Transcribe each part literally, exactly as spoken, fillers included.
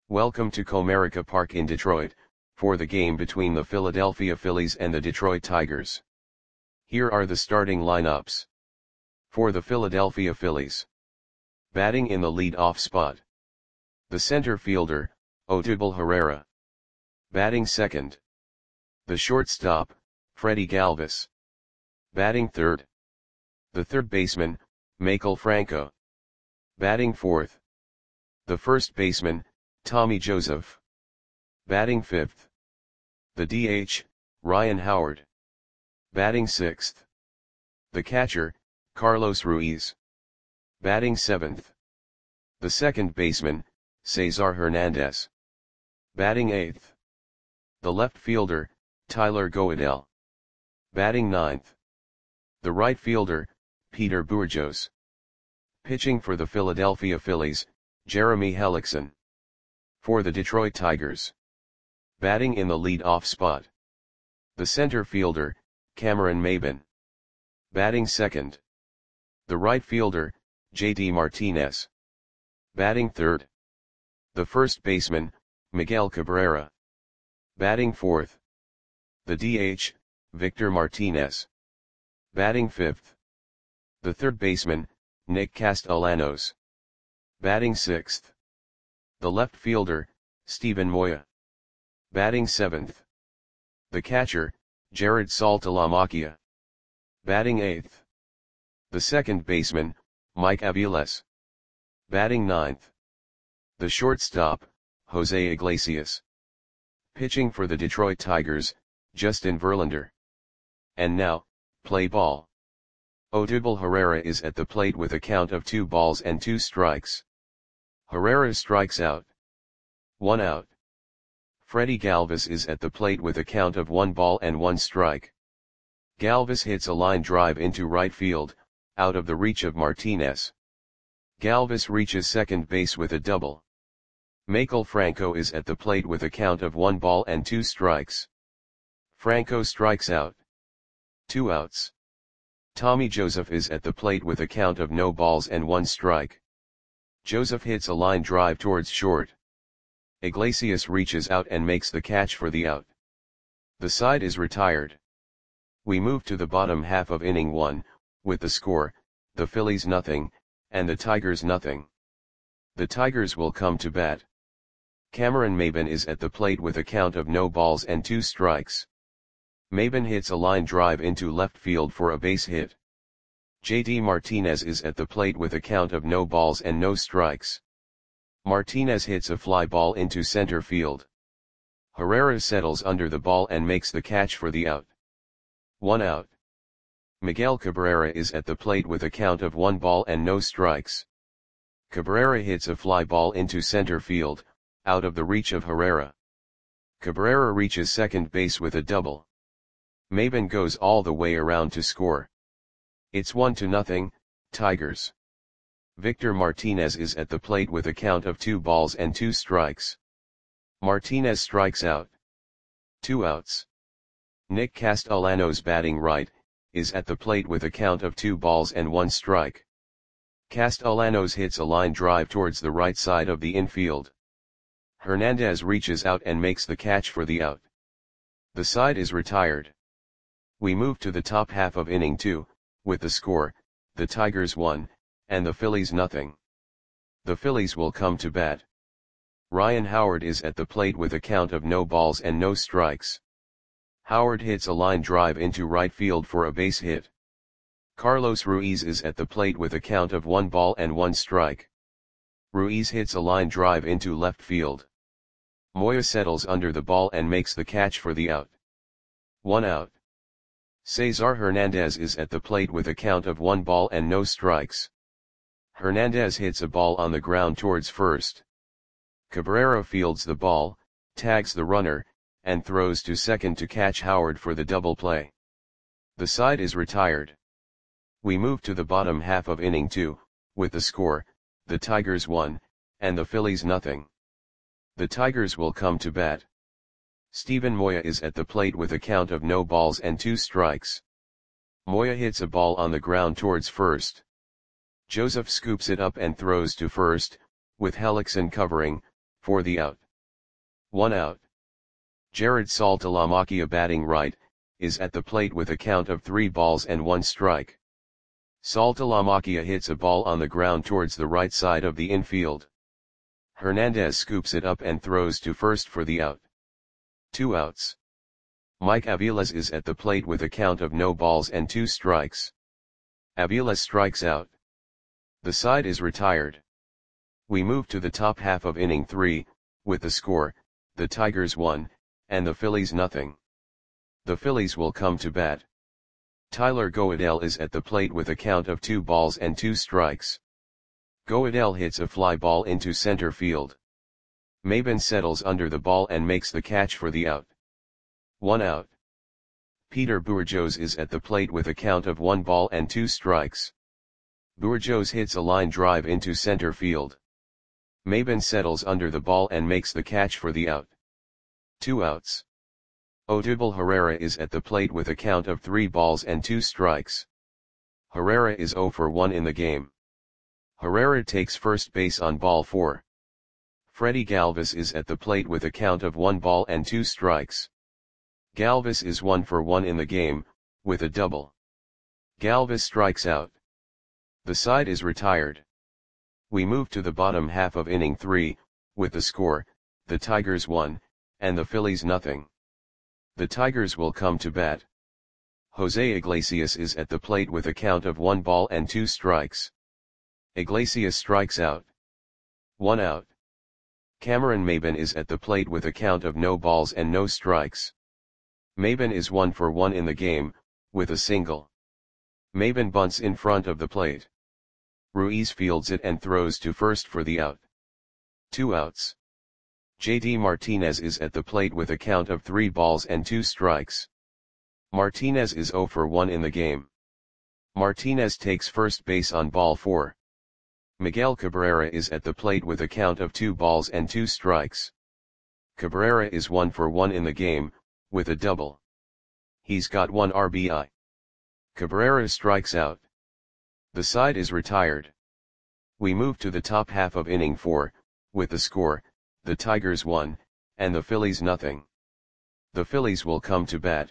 Welcome to Comerica Park in Detroit, for the game between the Philadelphia Phillies and the Detroit Tigers. Here are the starting lineups. For the Philadelphia Phillies. Batting in the lead-off spot. The center fielder, Odubel Herrera. Batting second. The shortstop, Freddie Galvis. Batting third. The third baseman, Maikel Franco. Batting fourth. The first baseman, Tommy Joseph. Batting fifth. The D H, Ryan Howard. Batting sixth. The catcher, Carlos Ruiz. Batting seventh. The second baseman, Cesar Hernandez. Batting eighth. The left fielder, Tyler Goeddel. Batting ninth. The right fielder, Peter Bourjos. Pitching for the Philadelphia Phillies, Jeremy Hellickson. For the Detroit Tigers. Batting in the lead-off spot. The center fielder, Cameron Maybin. Batting second. The right fielder, J D Martinez. Batting third. The first baseman, Miguel Cabrera. Batting fourth. The D H, Victor Martinez. Batting fifth. The third baseman, Nick Castellanos. Batting sixth. The left fielder, Steven Moya. Batting seventh. The catcher, Jared Saltalamacchia. Batting eighth. The second baseman, Mike Aviles. Batting ninth. The shortstop, Jose Iglesias. Pitching for the Detroit Tigers, Justin Verlander. And now, play ball. Odubel Herrera is at the plate with a count of two balls and two strikes. Herrera strikes out. One out. Freddie Galvis is at the plate with a count of one ball and one strike. Galvis hits a line drive into right field, out of the reach of Martinez. Galvis reaches second base with a double. Maikel Franco is at the plate with a count of one ball and two strikes. Franco strikes out. Two outs. Tommy Joseph is at the plate with a count of no balls and one strike. Joseph hits a line drive towards short. Iglesias reaches out and makes the catch for the out. The side is retired. We move to the bottom half of inning one, with the score, the Phillies nothing, and the Tigers nothing. The Tigers will come to bat. Cameron Maybin is at the plate with a count of no balls and two strikes. Maybin hits a line drive into left field for a base hit. J D Martinez is at the plate with a count of no balls and no strikes. Martinez hits a fly ball into center field. Herrera settles under the ball and makes the catch for the out. One out. Miguel Cabrera is at the plate with a count of one ball and no strikes. Cabrera hits a fly ball into center field, out of the reach of Herrera. Cabrera reaches second base with a double. Maybin goes all the way around to score. It's one to nothing, Tigers. Victor Martinez is at the plate with a count of two balls and two strikes. Martinez strikes out. Two outs. Nick Castellanos, batting right, is at the plate with a count of two balls and one strike. Castellanos hits a line drive towards the right side of the infield. Hernandez reaches out and makes the catch for the out. The side is retired. We move to the top half of inning two, with the score, the Tigers one, and the Phillies nothing. The Phillies will come to bat. Ryan Howard is at the plate with a count of no balls and no strikes. Howard hits a line drive into right field for a base hit. Carlos Ruiz is at the plate with a count of one ball and one strike. Ruiz hits a line drive into left field. Moya settles under the ball and makes the catch for the out. One out. Cesar Hernandez is at the plate with a count of one ball and no strikes. Hernandez hits a ball on the ground towards first. Cabrera fields the ball, tags the runner, and throws to second to catch Howard for the double play. The side is retired. We move to the bottom half of inning two, with the score, the Tigers one, and the Phillies nothing. The Tigers will come to bat. Steven Moya is at the plate with a count of no balls and two strikes. Moya hits a ball on the ground towards first. Joseph scoops it up and throws to first, with Hellickson covering, for the out. one out. Jared Saltalamacchia batting right, is at the plate with a count of three balls and one strike. Saltalamacchia hits a ball on the ground towards the right side of the infield. Hernandez scoops it up and throws to first for the out. Two outs. Mike Aviles is at the plate with a count of no balls and two strikes. Aviles strikes out. The side is retired. We move to the top half of inning three, with the score, the Tigers one, and the Phillies nothing. The Phillies will come to bat. Tyler Goeddel is at the plate with a count of two balls and two strikes. Goeddel hits a fly ball into center field. Maben settles under the ball and makes the catch for the out. One out. Peter Bourjos is at the plate with a count of one ball and two strikes. Bourjos hits a line drive into center field. Maben settles under the ball and makes the catch for the out. Two outs. Odubel Herrera is at the plate with a count of three balls and two strikes. Herrera is zero for one in the game. Herrera takes first base on ball four. Freddie Galvis is at the plate with a count of one ball and two strikes. Galvis is one for one in the game, with a double. Galvis strikes out. The side is retired. We move to the bottom half of inning three, with the score, the Tigers one, and the Phillies nothing. The Tigers will come to bat. Jose Iglesias is at the plate with a count of one ball and two strikes. Iglesias strikes out. One out. Cameron Maben is at the plate with a count of no balls and no strikes. Maben is one for one in the game, with a single. Maben bunts in front of the plate. Ruiz fields it and throws to first for the out. Two outs. J D Martinez is at the plate with a count of three balls and two strikes. Martinez is zero for one in the game. Martinez takes first base on ball four. Miguel Cabrera is at the plate with a count of two balls and two strikes. Cabrera is one for one in the game, with a double. He's got one R B I. Cabrera strikes out. The side is retired. We move to the top half of inning four, with the score, the Tigers one, and the Phillies nothing. The Phillies will come to bat.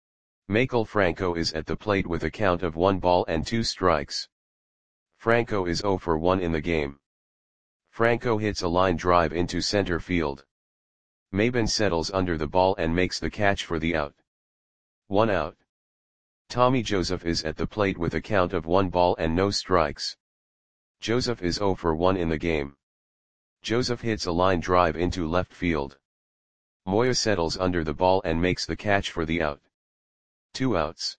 Maikel Franco is at the plate with a count of one ball and two strikes. Franco is zero for one in the game. Franco hits a line drive into center field. Maben settles under the ball and makes the catch for the out. One out. Tommy Joseph is at the plate with a count of one ball and no strikes. Joseph is zero for one in the game. Joseph hits a line drive into left field. Moya settles under the ball and makes the catch for the out. Two outs.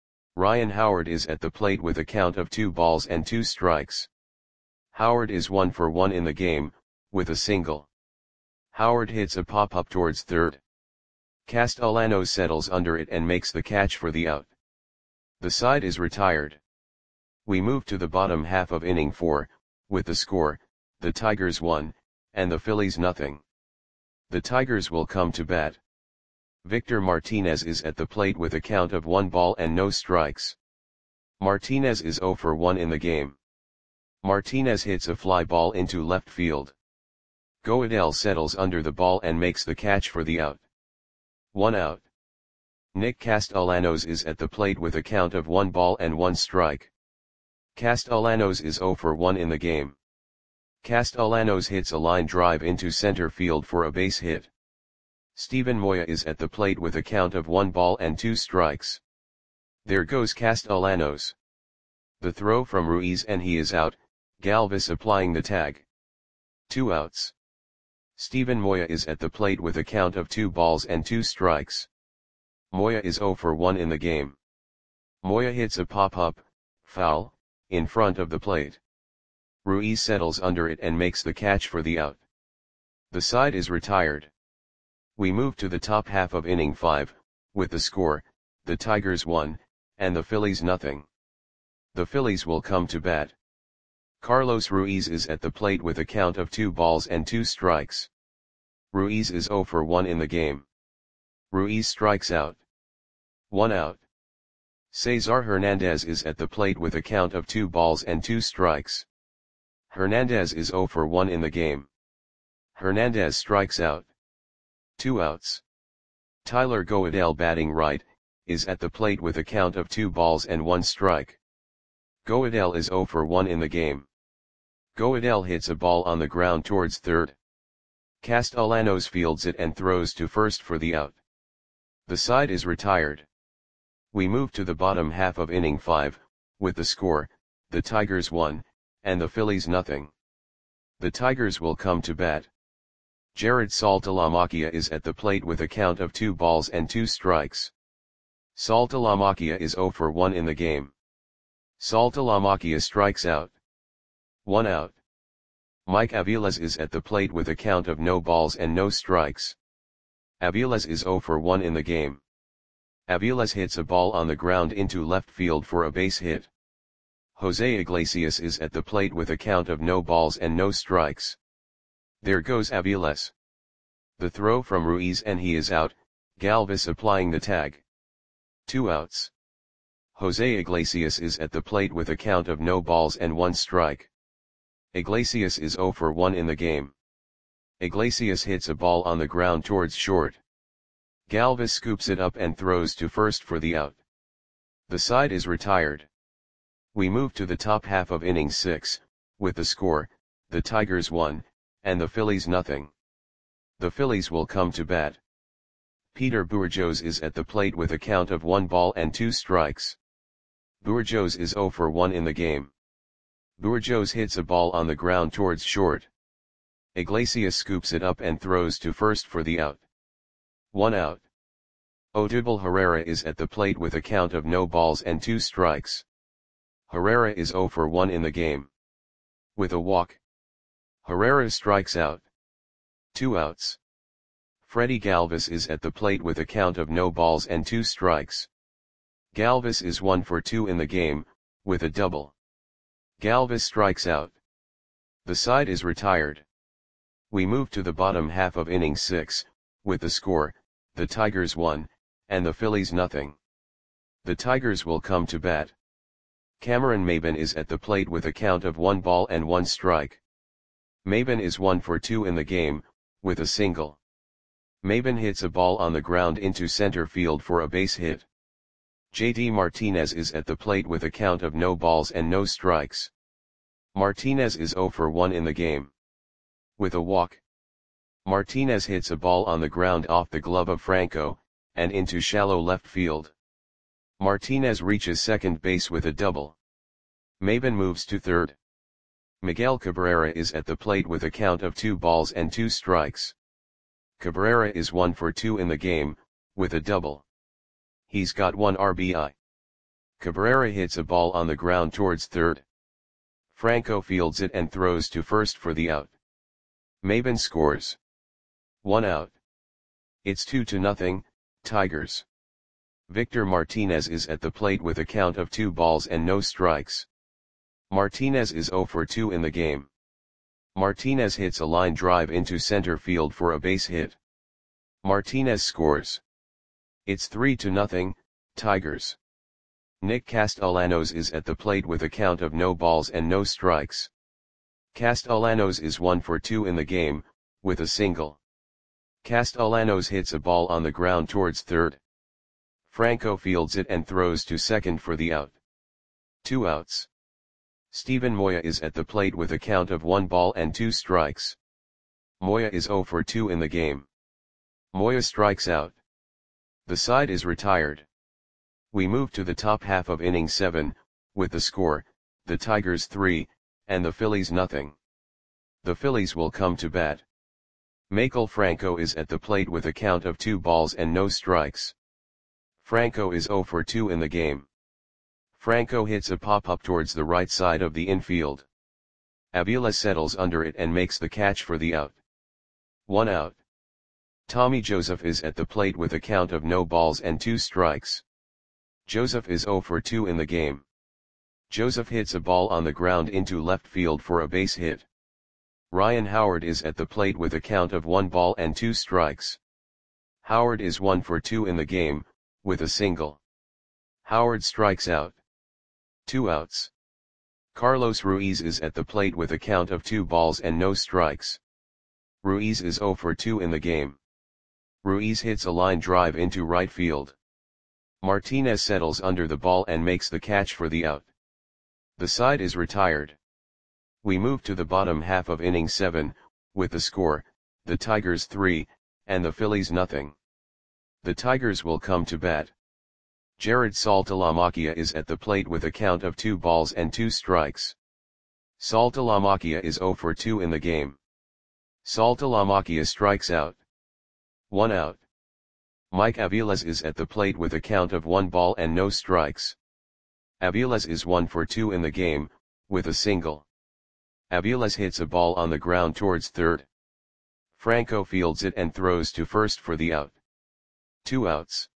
Ryan Howard is at the plate with a count of two balls and two strikes. Howard is one for one in the game, with a single. Howard hits a pop-up towards third. Castellanos settles under it and makes the catch for the out. The side is retired. We move to the bottom half of inning four, with the score, the Tigers one, and the Phillies nothing. The Tigers will come to bat. Victor Martinez is at the plate with a count of one ball and no strikes. Martinez is zero for one in the game. Martinez hits a fly ball into left field. Goeddel settles under the ball and makes the catch for the out. One out. Nick Castellanos is at the plate with a count of one ball and one strike. Castellanos is zero for one in the game. Castellanos hits a line drive into center field for a base hit. Steven Moya is at the plate with a count of one ball and two strikes. There goes Castellanos. The throw from Ruiz and he is out, Galvis applying the tag. Two outs. Steven Moya is at the plate with a count of two balls and two strikes. Moya is zero for one in the game. Moya hits a pop-up, foul, in front of the plate. Ruiz settles under it and makes the catch for the out. The side is retired. We move to the top half of inning five, with the score, the Tigers one, and the Phillies nothing. The Phillies will come to bat. Carlos Ruiz is at the plate with a count of two balls and two strikes. Ruiz is zero for one in the game. Ruiz strikes out. One out. Cesar Hernandez is at the plate with a count of two balls and two strikes. Hernandez is zero for one in the game. Hernandez strikes out. Two outs. Tyler Goeddel batting right, is at the plate with a count of two balls and one strike. Goeddel is oh for one in the game. Goeddel hits a ball on the ground towards third. Castellanos fields it and throws to first for the out. The side is retired. We move to the bottom half of inning five, with the score, the Tigers one, and the Phillies nothing. The Tigers will come to bat. Jared Saltalamacchia is at the plate with a count of two balls and two strikes. Saltalamacchia is oh for one in the game. Saltalamacchia strikes out. One out. Mike Aviles is at the plate with a count of no balls and no strikes. Aviles is oh for one in the game. Aviles hits a ball on the ground into left field for a base hit. Jose Iglesias is at the plate with a count of no balls and no strikes. There goes Aviles. The throw from Ruiz and he is out, Galvis applying the tag. Two outs. Jose Iglesias is at the plate with a count of no balls and one strike. Iglesias is oh for one in the game. Iglesias hits a ball on the ground towards short. Galvis scoops it up and throws to first for the out. The side is retired. We move to the top half of inning six, with the score, the Tigers one, and the Phillies nothing. The Phillies will come to bat. Peter Bourjos is at the plate with a count of one ball and two strikes. Bourjos is oh for one in the game. Bourjos hits a ball on the ground towards short. Iglesias scoops it up and throws to first for the out. One out. Odubel Herrera is at the plate with a count of no balls and two strikes. Herrera is oh for one in the game. With a walk. Herrera strikes out. Two outs. Freddie Galvis is at the plate with a count of no balls and two strikes. Galvis is one for two in the game, with a double. Galvis strikes out. The side is retired. We move to the bottom half of inning six, with the score, the Tigers one, and the Phillies nothing. The Tigers will come to bat. Cameron Maybin is at the plate with a count of one ball and one strike. Maybin is one for two in the game, with a single. Maybin hits a ball on the ground into center field for a base hit. J D Martinez is at the plate with a count of no balls and no strikes. Martinez is oh for one in the game. With a walk. Martinez hits a ball on the ground off the glove of Franco, and into shallow left field. Martinez reaches second base with a double. Maybin moves to third. Miguel Cabrera is at the plate with a count of two balls and two strikes. Cabrera is one for two in the game, with a double. He's got one R B I. Cabrera hits a ball on the ground towards third. Franco fields it and throws to first for the out. Maybin scores. One out. It's two to nothing, Tigers. Victor Martinez is at the plate with a count of two balls and no strikes. Martinez is oh for two in the game. Martinez hits a line drive into center field for a base hit. Martinez scores. It's three to nothing, Tigers. Nick Castellanos is at the plate with a count of no balls and no strikes. Castellanos is one for two in the game, with a single. Castellanos hits a ball on the ground towards third. Franco fields it and throws to second for the out. Two outs. Steven Moya is at the plate with a count of one ball and two strikes. Moya is oh for two in the game. Moya strikes out. The side is retired. We move to the top half of inning seven, with the score, the Tigers three, and the Phillies nothing. The Phillies will come to bat. Maikel Franco is at the plate with a count of two balls and no strikes. Franco is oh for two in the game. Franco hits a pop-up towards the right side of the infield. Avila settles under it and makes the catch for the out. One out. Tommy Joseph is at the plate with a count of no balls and two strikes. Joseph is oh for two in the game. Joseph hits a ball on the ground into left field for a base hit. Ryan Howard is at the plate with a count of one ball and two strikes. Howard is one for two in the game, with a single. Howard strikes out. Two outs. Carlos Ruiz is at the plate with a count of two balls and no strikes. Ruiz is zero for two in the game. Ruiz hits a line drive into right field. Martinez settles under the ball and makes the catch for the out. The side is retired. We move to the bottom half of inning seven, with the score, the Tigers three, and the Phillies nothing. The Tigers will come to bat. Jared Saltalamacchia is at the plate with a count of two balls and two strikes. Saltalamacchia is zero for two in the game. Saltalamacchia strikes out. One out. Mike Aviles is at the plate with a count of one ball and no strikes. Aviles is one for two in the game, with a single. Aviles hits a ball on the ground towards third. Franco fields it and throws to first for the out. Two outs.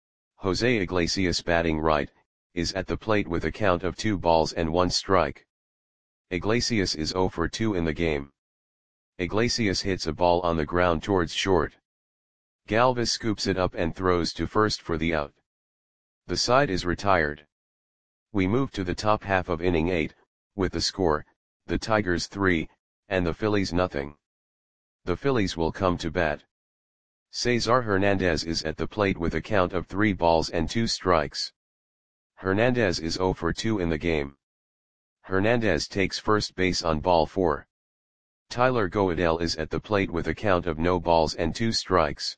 Jose Iglesias, batting right, is at the plate with a count of two balls and one strike. Iglesias is zero for two in the game. Iglesias hits a ball on the ground towards short. Galvis scoops it up and throws to first for the out. The side is retired. We move to the top half of inning eight, with the score, the Tigers three, and the Phillies nothing. The Phillies will come to bat. Cesar Hernandez is at the plate with a count of three balls and two strikes. Hernandez is zero for two in the game. Hernandez takes first base on ball four. Tyler Goedel is at the plate with a count of no balls and two strikes.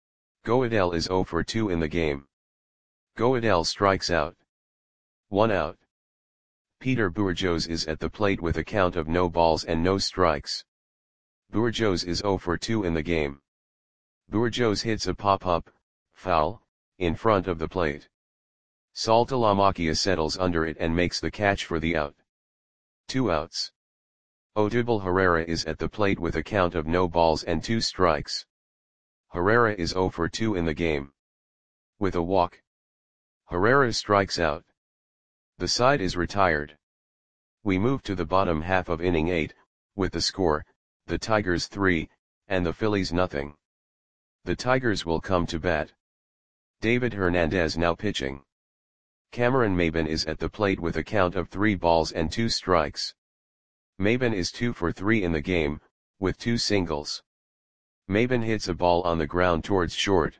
Goedel is zero for two in the game. Goedel strikes out. One out. Peter Bourjos is at the plate with a count of no balls and no strikes. Bourjos is zero for two in the game. Bourjos hits a pop-up, foul, in front of the plate. Saltalamacchia settles under it and makes the catch for the out. Two outs. Odubel Herrera is at the plate with a count of no balls and two strikes. Herrera is zero for two in the game. With a walk. Herrera strikes out. The side is retired. We move to the bottom half of inning eight, with the score, the Tigers three, and the Phillies nothing. The Tigers will come to bat. David Hernandez now pitching. Cameron Maybin is at the plate with a count of three balls and two strikes. Maybin is two for three in the game, with two singles. Maybin hits a ball on the ground towards short.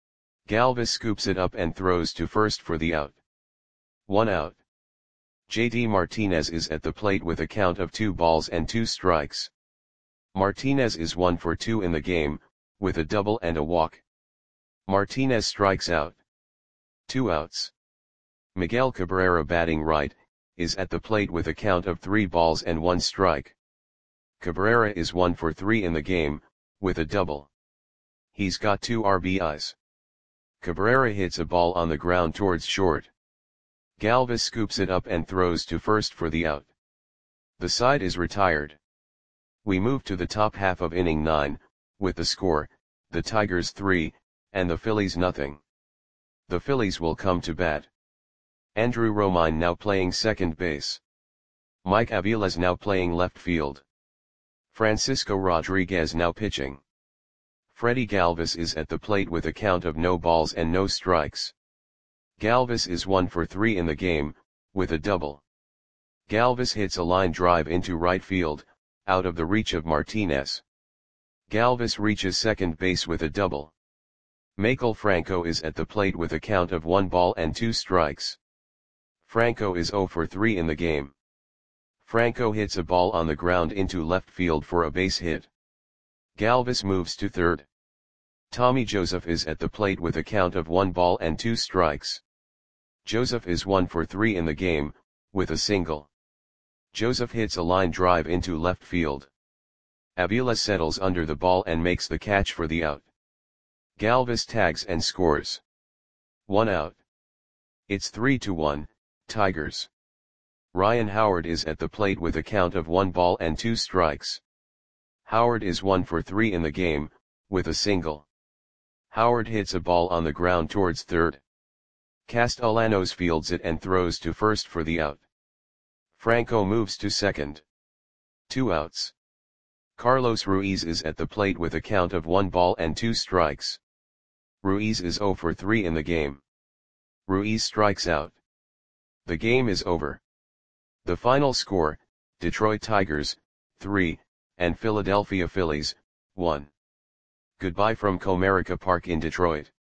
Galvis scoops it up and throws to first for the out. One out. J D Martinez is at the plate with a count of two balls and two strikes. Martinez is one for two in the game, with a double and a walk. Martinez strikes out. Two outs. Miguel Cabrera, batting right, is at the plate with a count of three balls and one strike. Cabrera is one for three in the game, with a double. He's got two R B Is. Cabrera hits a ball on the ground towards short. Galvis scoops it up and throws to first for the out. The side is retired. We move to the top half of inning nine, with the score, the Tigers three, and the Phillies nothing. The Phillies will come to bat. Andrew Romine now playing second base. Mike Aviles now playing left field. Francisco Rodriguez now pitching. Freddie Galvis is at the plate with a count of no balls and no strikes. Galvis is one for three in the game, with a double. Galvis hits a line drive into right field, out of the reach of Martinez. Galvis reaches second base with a double. Maikel Franco is at the plate with a count of one ball and two strikes. Franco is zero for three in the game. Franco hits a ball on the ground into left field for a base hit. Galvis moves to third. Tommy Joseph is at the plate with a count of one ball and two strikes. Joseph is one for three in the game, with a single. Joseph hits a line drive into left field. Avila settles under the ball and makes the catch for the out. Galvis tags and scores. One out. It's three to one, Tigers. Ryan Howard is at the plate with a count of one ball and two strikes. Howard is one for three in the game, with a single. Howard hits a ball on the ground towards third. Castellanos fields it and throws to first for the out. Franco moves to second. Two outs. Carlos Ruiz is at the plate with a count of one ball and two strikes. Ruiz is zero for three in the game. Ruiz strikes out. The game is over. The final score, Detroit Tigers, three, and Philadelphia Phillies, one. Goodbye from Comerica Park in Detroit.